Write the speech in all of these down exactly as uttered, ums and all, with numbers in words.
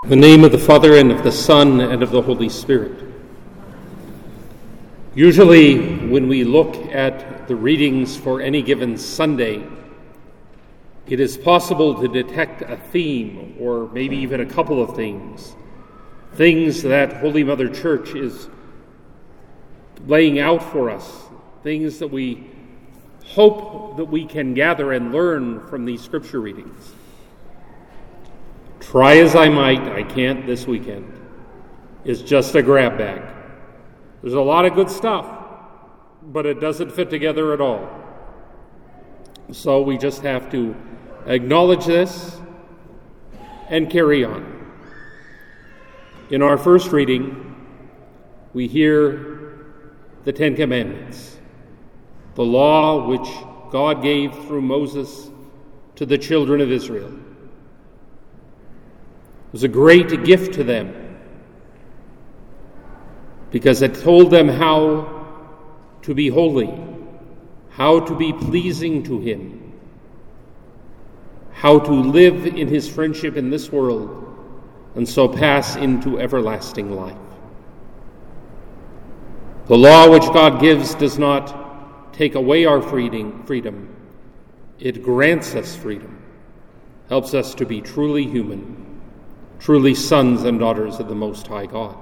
In the name of the Father, and of the Son, and of the Holy Spirit. Usually, when we look at the readings for any given Sunday, it is possible to detect a theme, or maybe even a couple of themes, things that Holy Mother Church is laying out for us, things that we hope that we can gather and learn from these scripture readings. Try as I might, I can't this weekend. It's just a grab bag. There's a lot of good stuff, but it doesn't fit together at all. So we just have to acknowledge this and carry on. In our first reading, we hear the Ten Commandments, the law which God gave through Moses to the children of Israel. It was a great gift to them because it told them how to be holy, how to be pleasing to Him, how to live in His friendship in this world and so pass into everlasting life. The law which God gives does not take away our freedom. It grants us freedom, helps us to be truly human, truly sons and daughters of the Most High God.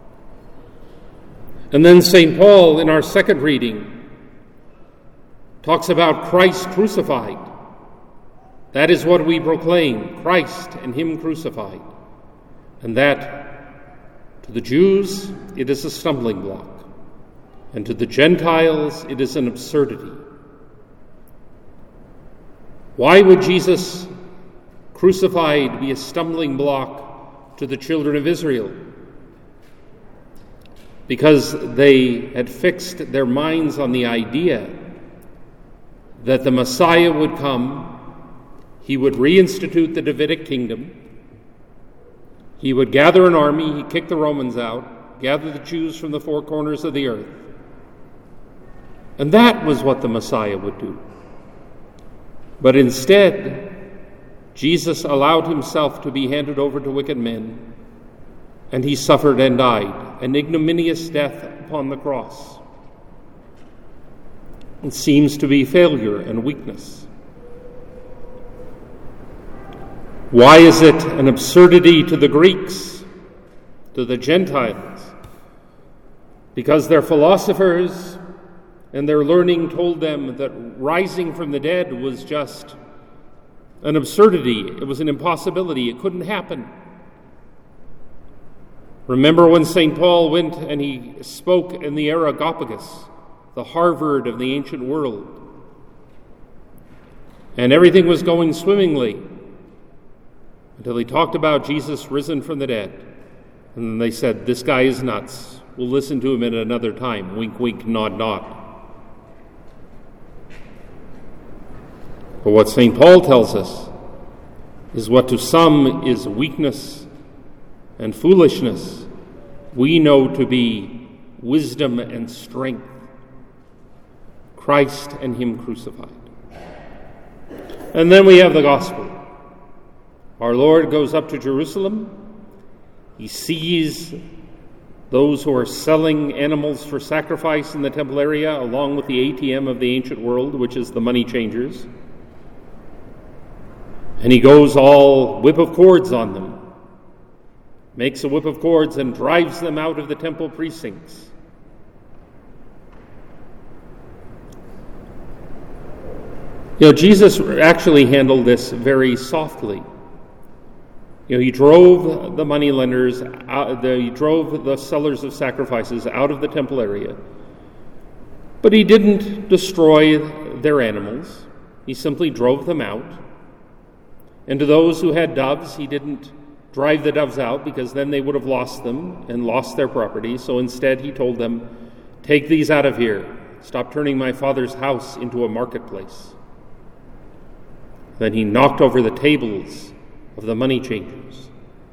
And then Saint Paul, in our second reading, talks about Christ crucified. That is what we proclaim, Christ and Him crucified. And that, to the Jews, it is a stumbling block, and to the Gentiles, it is an absurdity. Why would Jesus crucified be a stumbling block to the children of Israel? Because they had fixed their minds on the idea that the Messiah would come, He would reinstitute the Davidic kingdom, He would gather an army, He'd kick the Romans out, gather the Jews from the four corners of the earth. And that was what the Messiah would do. But instead, Jesus allowed Himself to be handed over to wicked men, and He suffered and died, an ignominious death upon the cross. It seems to be failure and weakness. Why is it an absurdity to the Greeks, to the Gentiles? Because their philosophers and their learning told them that rising from the dead was just an absurdity. It was an impossibility. It couldn't happen. Remember when Saint Paul went and he spoke in the Areopagus, the Harvard of the ancient world, and everything was going swimmingly until he talked about Jesus risen from the dead. And they said, "This guy is nuts. We'll listen to him at another time." Wink, wink, nod, nod. But what Saint Paul tells us is what to some is weakness and foolishness, we know to be wisdom and strength. Christ and Him crucified. And then we have the gospel. Our Lord goes up to Jerusalem. He sees those who are selling animals for sacrifice in the temple area, along with the A T M of the ancient world, which is the money changers. And He goes all whip of cords on them, makes a whip of cords and drives them out of the temple precincts. You know, Jesus actually handled this very softly. You know, He drove the moneylenders, out, the, He drove the sellers of sacrifices out of the temple area, but He didn't destroy their animals. He simply drove them out. And to those who had doves, He didn't drive the doves out because then they would have lost them and lost their property. So instead He told them, "Take these out of here. Stop turning my Father's house into a marketplace." Then He knocked over the tables of the money changers.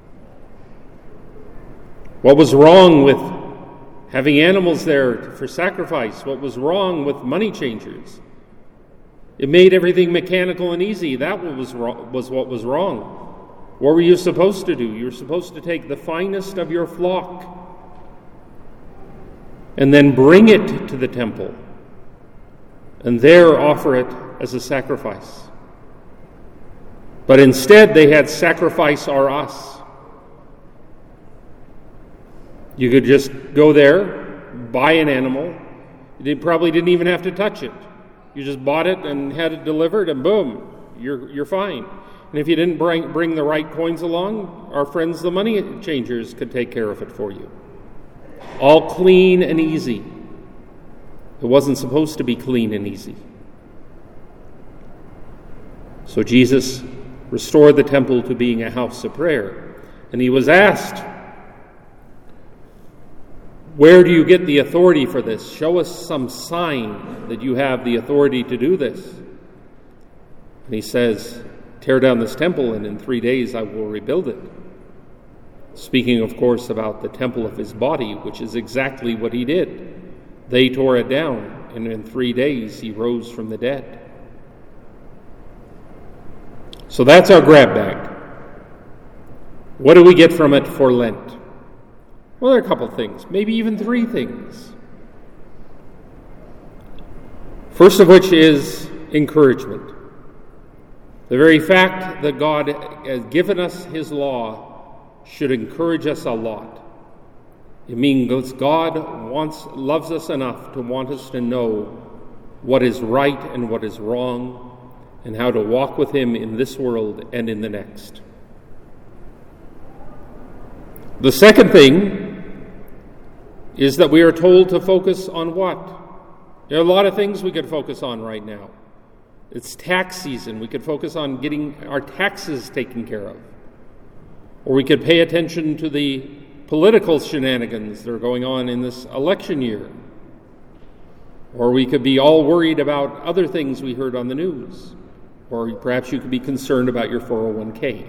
What was wrong with having animals there for sacrifice? What was wrong with money changers? It made everything mechanical and easy. That was, was what was wrong. What were you supposed to do? You were supposed to take the finest of your flock and then bring it to the temple and there offer it as a sacrifice. But instead they had sacrifice or us. You could just go there, buy an animal. You probably didn't even have to touch it. You just bought it and had it delivered, and boom, you're you're fine. And if you didn't bring bring the right coins along, our friends the money changers could take care of it for you. All clean and easy. It wasn't supposed to be clean and easy. So Jesus restored the temple to being a house of prayer. And he was asked, where do you get the authority for this? Show us some sign that you have the authority to do this. And he says, tear down this temple and in three days I will rebuild it. Speaking, of course, about the temple of his body, which is exactly what he did. They tore it down, and in three days he rose from the dead. So that's our grab bag. What do we get from it for Lent? Well, there are a couple things, maybe even three things. First of which is encouragement. The very fact that God has given us his law should encourage us a lot. It means God wants, loves us enough to want us to know what is right and what is wrong, and how to walk with him in this world and in the next. The second thing is that we are told to focus on what? There are a lot of things we could focus on right now. It's tax season. We could focus on getting our taxes taken care of. Or we could pay attention to the political shenanigans that are going on in this election year. Or we could be all worried about other things we heard on the news. Or perhaps you could be concerned about your four oh one k.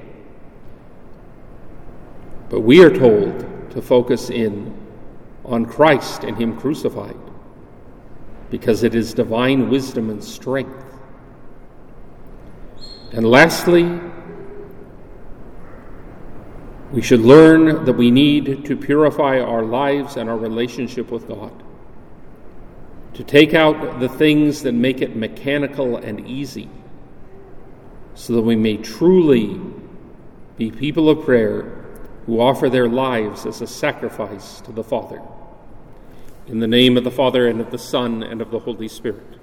But we are told to focus in on Christ and him crucified, because it is divine wisdom and strength. And lastly, we should learn that we need to purify our lives and our relationship with God, to take out the things that make it mechanical and easy, so that we may truly be people of prayer who offer their lives as a sacrifice to the Father. In the name of the Father, and of the Son, and of the Holy Spirit.